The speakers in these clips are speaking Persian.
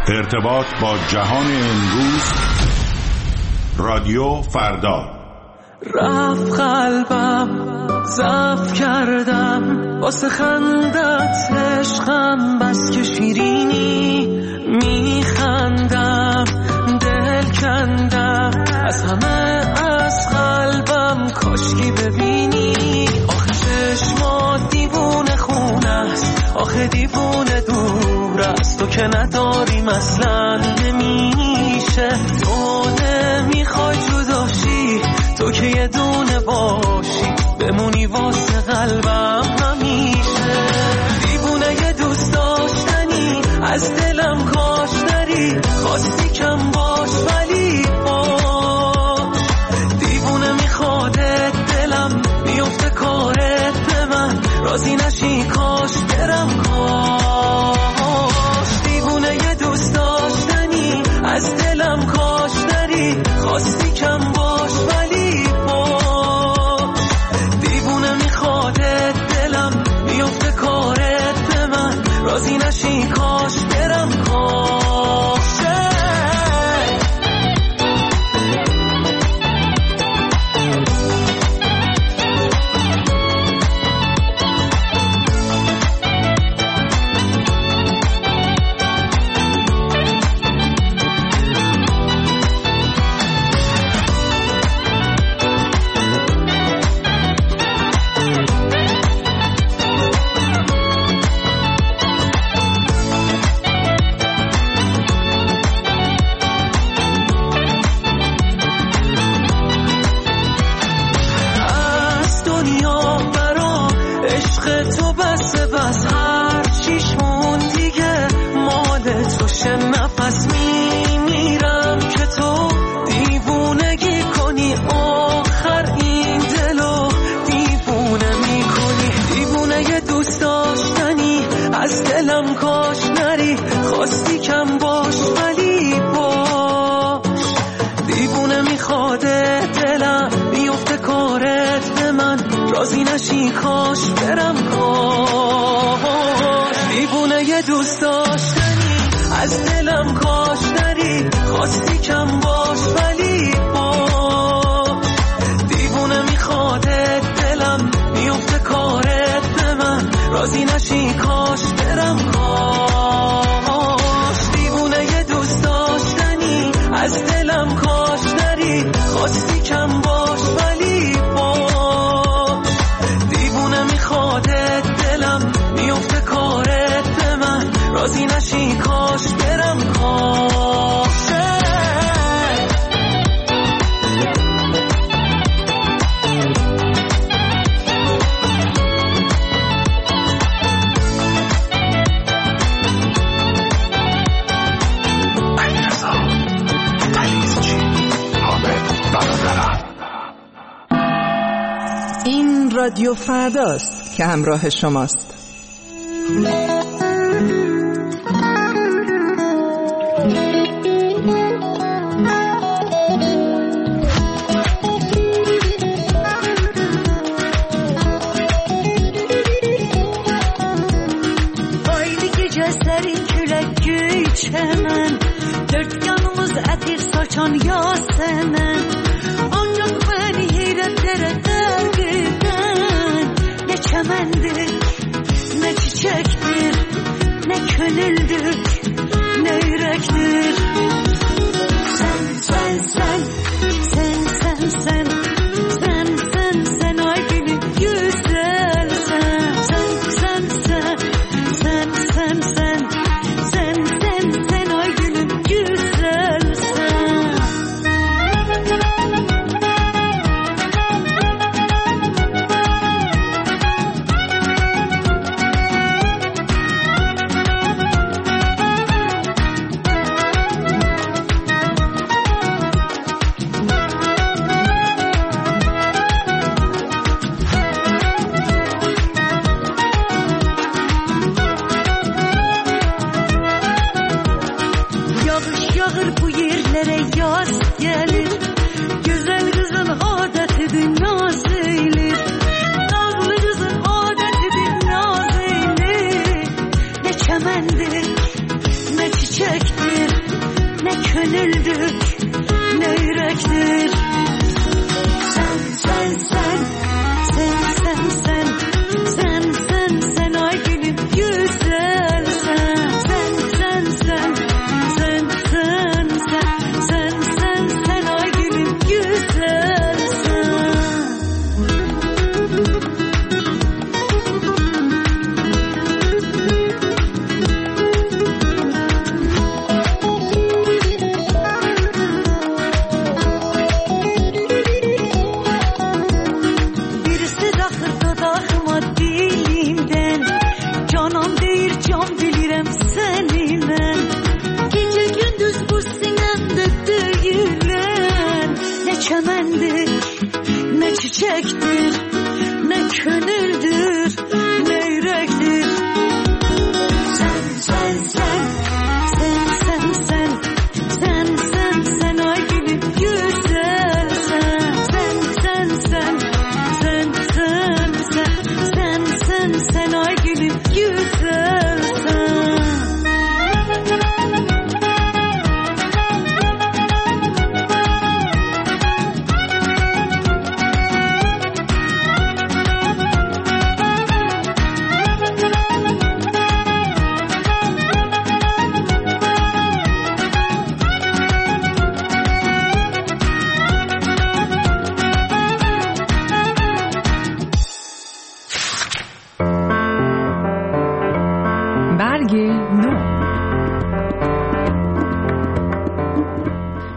ارتباط با جهان امروز. رادیو فردا. رفت قلبم ضعف کردم واسه خندت عشقم بس که شیرینی میخندم دل کندم از همه از قلبم کاشکی ببینی آخه چشمات دیوونه خونه است آخه دیوونه دور است تو که نداری مثلا نمیشه تو نمیخوای جداشی تو که یه دونه باشی بمونی واسه قلبم همیشه دیوونه یه دوست داشتنی از دلم کاش نری خواستی کم باش ولی باش دیوونه میخوادت دلم میفته کارت به من راضی نشی کاش برم کاش دیوونه یه دوست داشتنی از دلم کاش نری خواستی کم باش ولی باش دیوونه میخوادت دلم میفته کارت به من راضی نشی کاش برم کاش نفس میمیرم که تو دیوونگی کنی آخر این دلو دیوونه میکنی دیوونه یه دوست داشتنی از دلم کاش نری خواستی کم باش ولی باش دیوونه میخواده دلم میفته کارت به من راضی نشی کاش برم کاش دیوونه یه دوست داشتنی از دلم کاش نری خواستی کم باش ولی باش دیوونه میخواده دلم میفته کارت به من راضی نشی کاش برم کاش دیوونه یه دوست داشتنی از دلم کاش نری خواستی کم باش ولی باش دیوونه میخواده دلم میفته کارت به من راضی نشی کاش برم کاش این رادیو فرداست که همراه شماست. Çemen, dört yanımız ətir saçan Yasemen. Ancaq beni heyrətlere dərd edən ne çəməndir, ne çiçəkdir, ne könüldür, ne ürəkdir. Sen, sen, sen, sen, sen, sen, sen, sen, sen ay gülüm güzel sen. Sen, sen, sen, sen, sen, sen.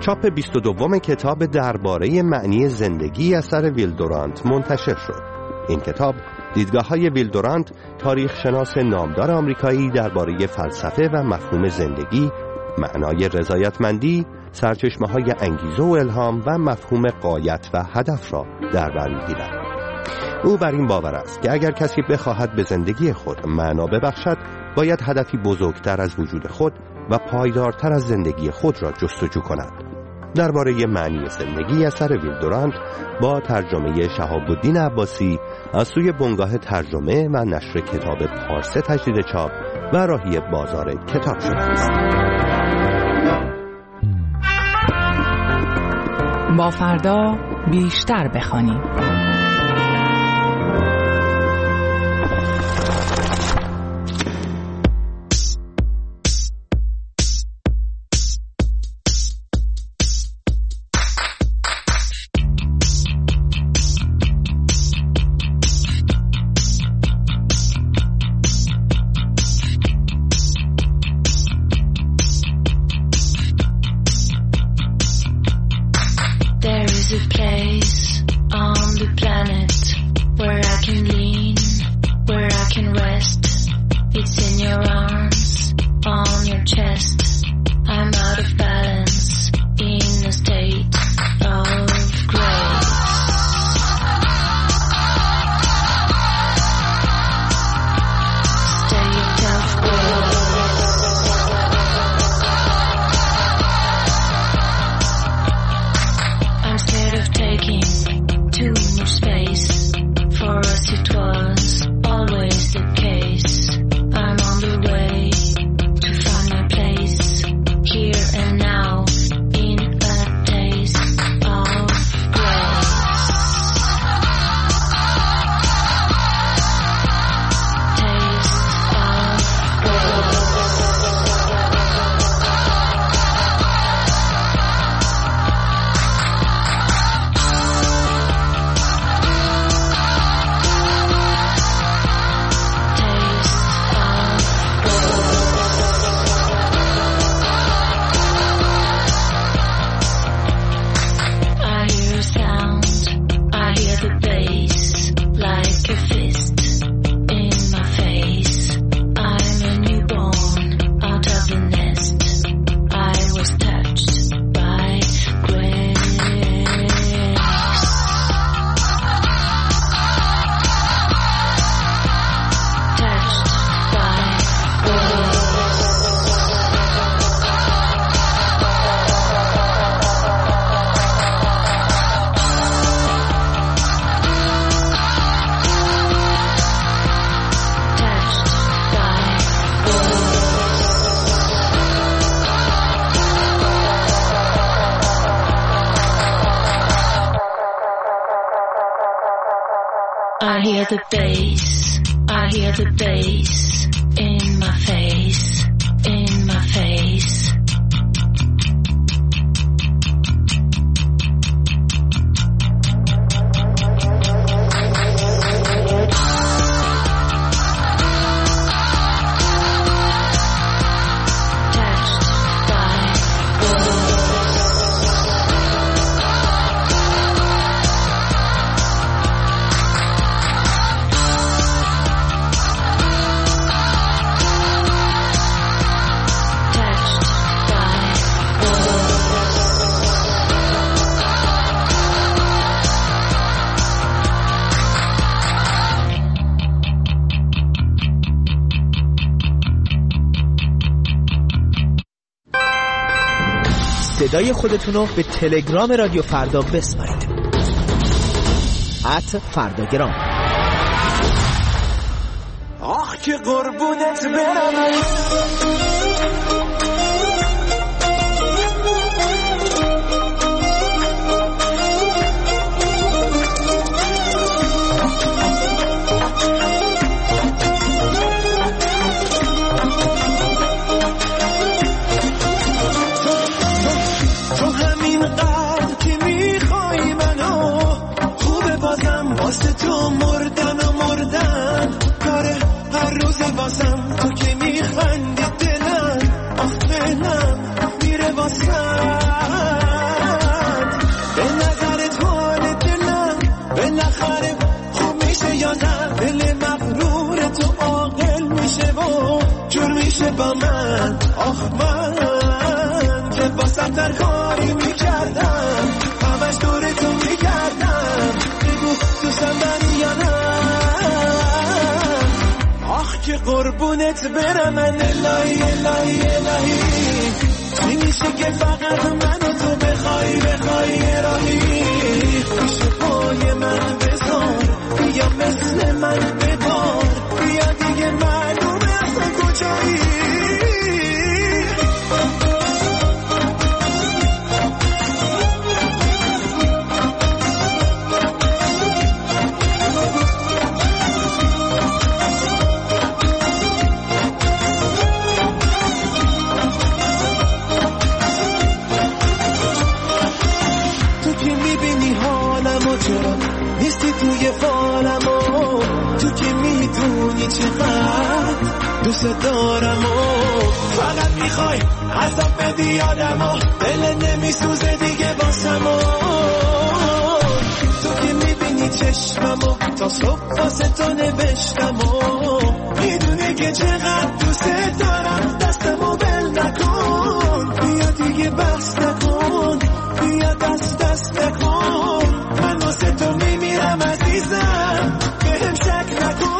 چاپ 22 کتاب درباره معنی زندگی اثر ویل دورانت منتشر شد. این کتاب دیدگاه‌های ویل دورانت، تاریخ‌شناس نامدار آمریکایی، درباره فلسفه و مفهوم زندگی، معنای رضایتمندی، سرچشمه‌های انگیزه و الهام و مفهوم غایت و هدف را در بر می‌گیرد. او بر این باور است که اگر کسی بخواهد به زندگی خود معنا ببخشد، باید هدفی بزرگتر از وجود خود و پایدارتر از زندگی خود را جستجو کند. درباره معنی زندگی اثر ویل دورانت با ترجمه شهاب الدین عباسی از سوی بنگاه ترجمه و نشر کتاب پارسه تجدید چاپ و راهی بازار کتاب شده است. با فردا بیشتر بخوانیم. I hear the bass, I hear the bass in my face, in my face. صدای خودتون رو به تلگرام رادیو فردا بسپارید. @فرداگرام. آخ که قربونت برم واسه تو مردن و مردن کاره هر روز واسم تو که میخندی من که واسه هر کاری میکردم همش دور تو میکردم بگو دوستم داری یا نه که قربونت برم من الهی الهی الهی چی میشه که فقط من و تو بخوای راهی پیش پای من بذار بیا مثل من ببار بیا دیگه معلومه اصلا کجایی نیستی توی فالمو تو که میدونی چقدر دوست دارم و فقط میخوای عذاب بدی یادمو دل نمیسوزه دیگه واسمو تو که میبینی چشممو تا صبح واسه تو نوشتمو میدونی که چقدر دوست دارم دستمو بل نکن بیا دیگه بس نکن بیا دست نکن من واسه تو میمیرم عزیزم بهم شک نکن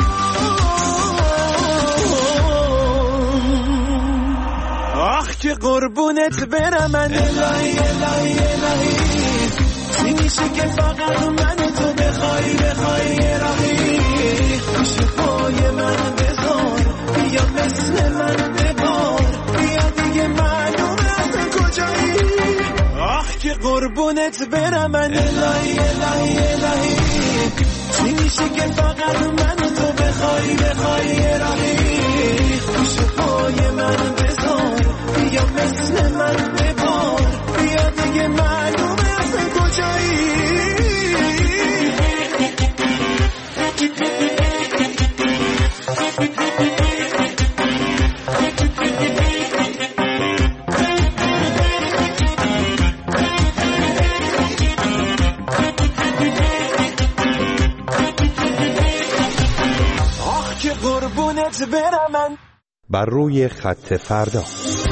آخ که قربونت برم من الهی الهی الهی چی میشه که فقط من تو بخوای راهی پیش پای من بذار بیا مثل من ببار بیا دیگه معلومه اصلا کجایی آخ که قربونت برم من الهی الهی الهی چی میشه که فقط من تو بخوای راهی پیش پای من بذار بیا مثل من ببار بیا دیگه معلومه اصلا کجایی بر روی خط فردا.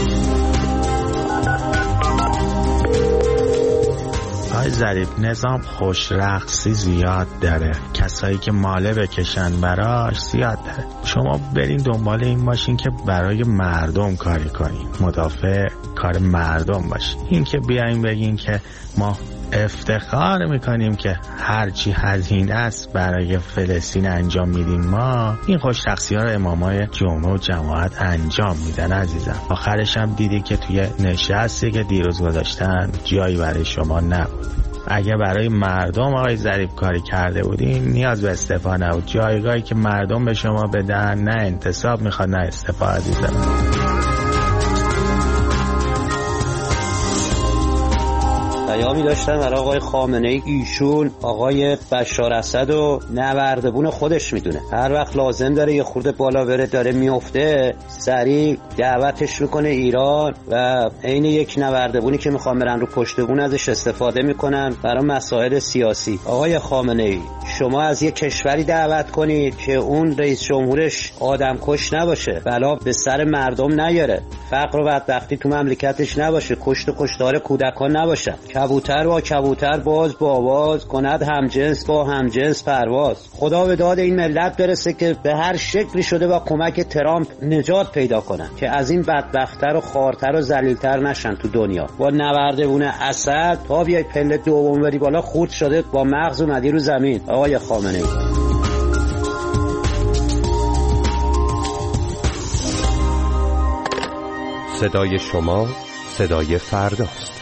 آقای ظریف نظام خوش رقصی زیاد داره، کسایی که ماله بکشن براش زیاد داره. شما برین دنبال این باشین که برای مردم کاری کنین، مدافع کار مردم باشین. این که بیاین بگین که ما افتخار میکنیم که هرچی هزینه است برای فلسطین انجام میدیم، ما این خوش رقصی ها رو امامای جمعه و جماعت انجام میدن عزیزم. آخرش هم دیدی که توی نشستی که دیروز گذاشتن جایی برای شما نبود. اگه برای مردم آقای ظریف کاری کرده بودین نیاز به استعفا نبود. جایگاهی که مردم به شما بدن نه انتصاب میخواد نه استعفا عزیزم. پیامی داشتن برای آقای خامنه‌ای، ایشون آقای بشار اسد و نوردبون خودش میدونه، هر وقت لازم داره یه خورده بالا بره داره میفته سریع دعوتش میکنه ایران و عین یک نوردبونی که میخوان برن رو پشت بون ازش استفاده میکنن برای مسائل سیاسی. آقای خامنه‌ای شما از یه کشوری دعوت کنید که اون رئیس جمهورش آدمکش نباشه، بلا به سر مردم نیاره، فقر و بدبختی تو مملکتش نباشه، کشت و کشتار کودکان نباشه، کبوتر با کبوتر باز با آواز کند همجنس با همجنس پرواز. خدا به داد این ملت برسه که به هر شکلی شده با کمک ترامپ نجات پیدا کنن که از این بدبخت‌تر و خوارتر و ذلیل‌تر نشن تو دنیا. با نوردبون اسد تا بیای پله دوم بری بالا خورد شده با مغز اومدی رو زمین. آقای خامنه‌ای صدای شما صدای فرداست.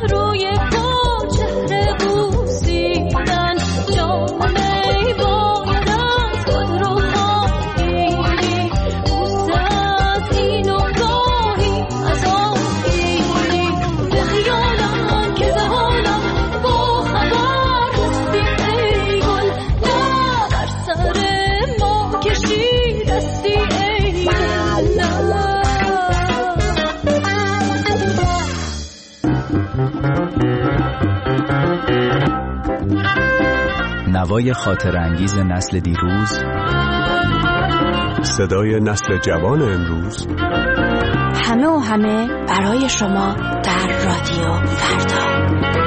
نوای خاطر انگیز نسل دیروز، صدای نسل جوان امروز، همه و همه برای شما در رادیو فردا.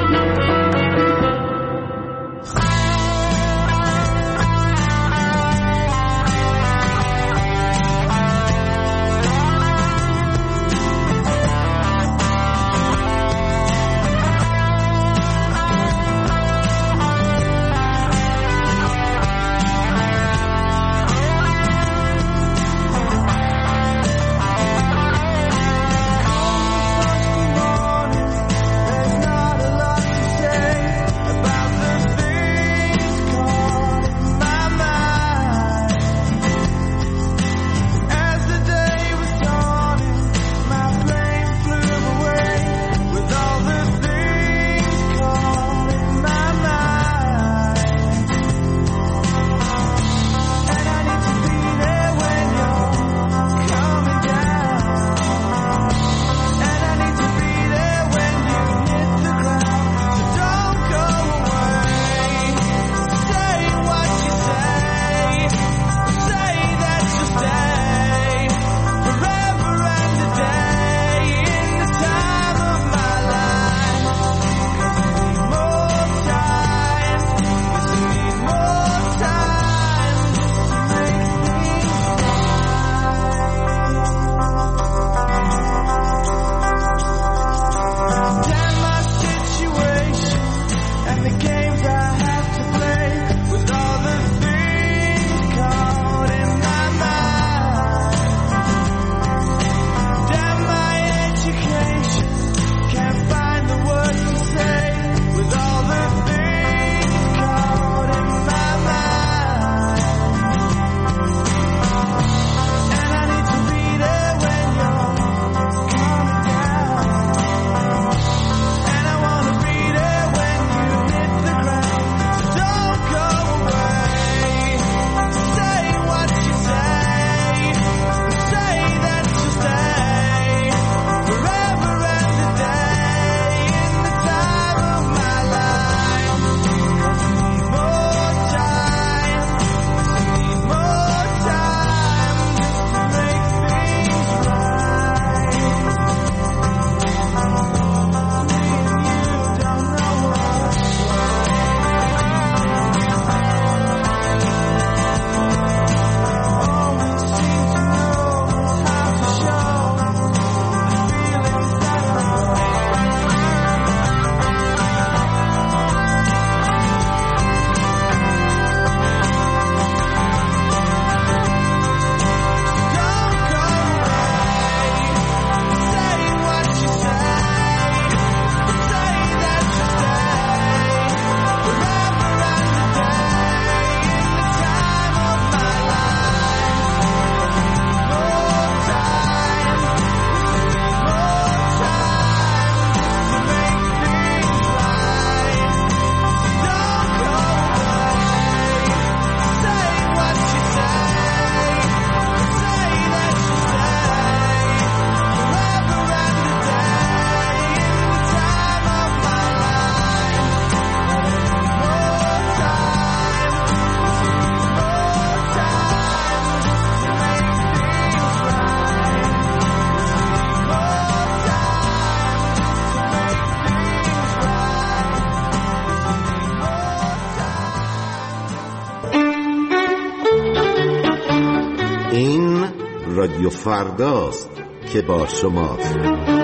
رادیو فرداست که با شماست.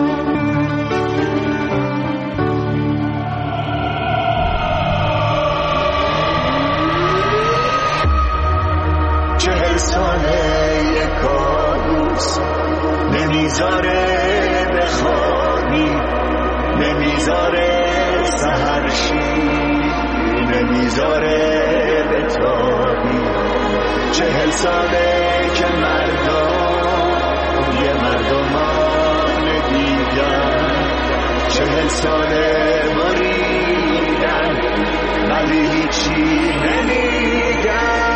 ساله کابوس نمیذاره بخوابی، نمیذاره سحرشی، نمیذاره بتابی. 40 ساله که مردم یه مردمان دیگر، 40 ساله مریدن ولی هیچی نمیگن.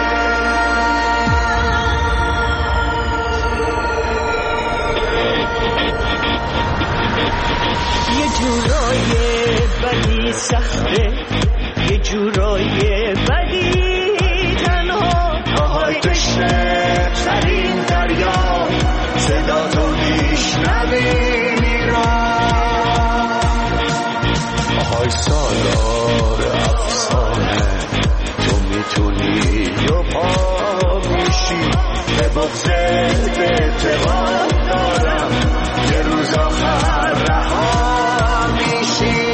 یه جورای بدی سخته، یه جورای بدی تنها. آهای تشنه ترین دریا، صدا تو میشنوی میران. آهای سالار افسانه، تو میتونی و پا میشی. به بغضت به اعتقاد دارم یه روز آخر رها میشی.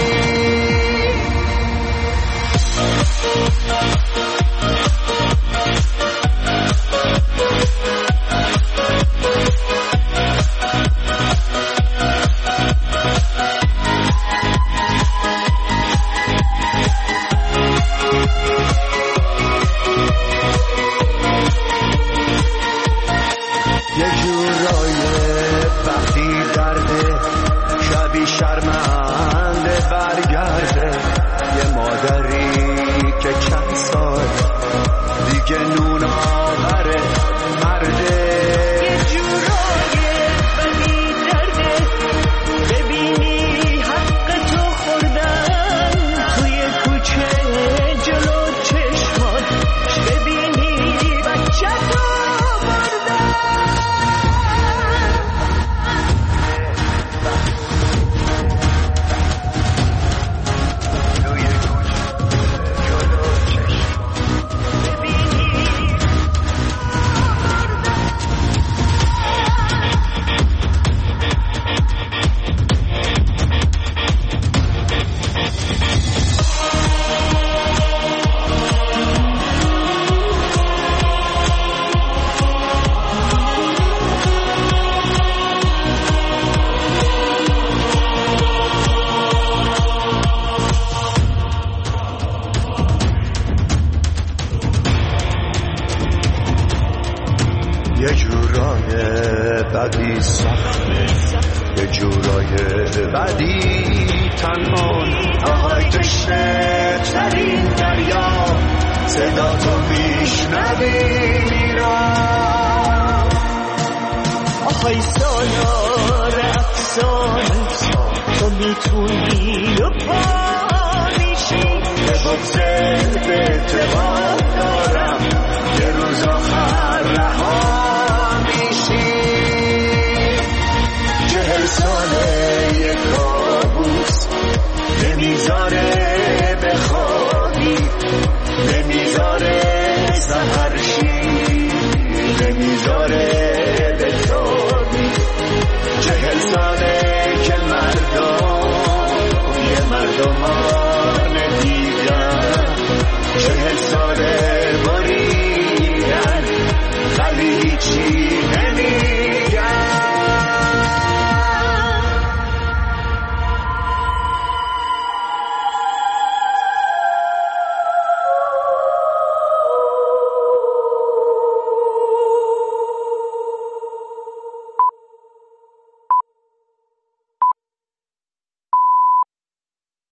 یه جورای وقتی درده شبی شرمنده برگرده. یه مادری که چند سال دیگه نون آوره مرده. یه جورای بدی درده، ببینی حق تو خوردن توی کوچه جلو چشمات، ببینی بچه تو بردن. یه جورای بدی سخته، یه جورای بدی تنها. آهای تشنه ترین دریا، صدا تو میشنوی میران. آهای سالار افسانه، تو میتونی و پا میشی. به بغضت به اعتقاد دارم یه روز آخر رها میشی. 40 ساله یه کابوس نمیذاره بخوابی، نمیذاره سحرشی، نمیذاره بتابی. 40 ساله که مردم یه مردمان